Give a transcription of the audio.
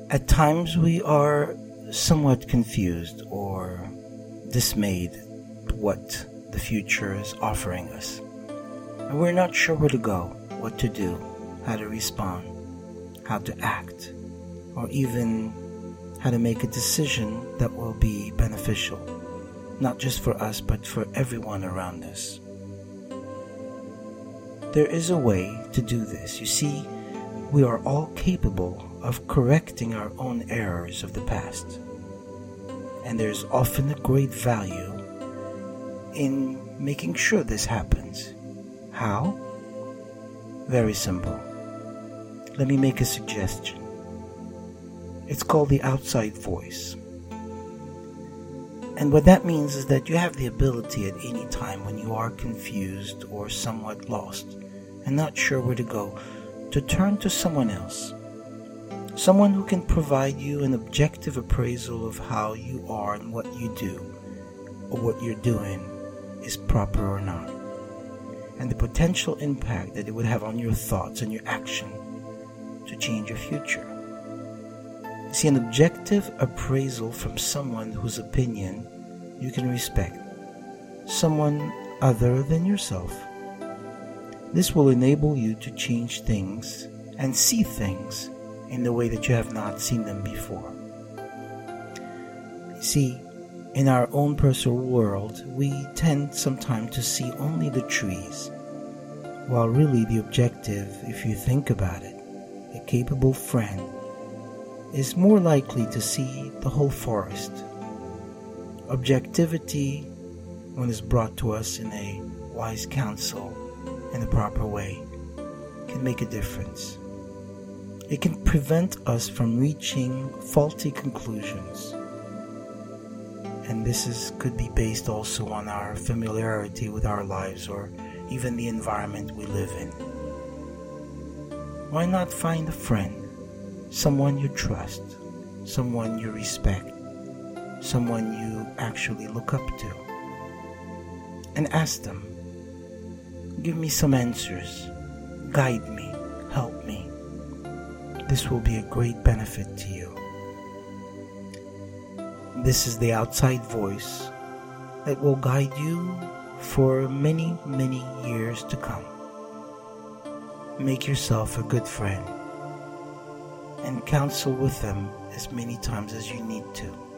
At times we are somewhat confused or dismayed at what the future is offering us. And we're not sure where to go, what to do, how to respond, how to act, or even how to make a decision that will be beneficial, not just for us but for everyone around us. There is a way to do this. You see, we are all capable of correcting our own errors of the past. And there's often a great value in making sure this happens. How? Very simple. Let me make a suggestion. It's called the outside voice. And what that means is that you have the ability at any time when you are confused or somewhat lost and not sure where to go, to turn to someone else. Someone who can provide you an objective appraisal of how you are and what you do or what you're doing is proper or not, and the potential impact that it would have on your thoughts and your action to change your future. See, an objective appraisal from someone whose opinion you can respect, someone other than yourself. This will enable you to change things and see things in the way that you have not seen them before. See, in our own personal world, we tend sometimes to see only the trees, while really the objective, if you think about it, a capable friend, is more likely to see the whole forest. Objectivity, when it's brought to us in a wise counsel, in the proper way, can make a difference. It can prevent us from reaching faulty conclusions. And this could be based also on our familiarity with our lives or even the environment we live in. Why not find a friend, someone you trust, someone you respect, someone you actually look up to, and ask them, give me some answers, guide me, help me. This will be a great benefit to you. This is the outside voice that will guide you for many, many years to come. Make yourself a good friend and counsel with them as many times as you need to.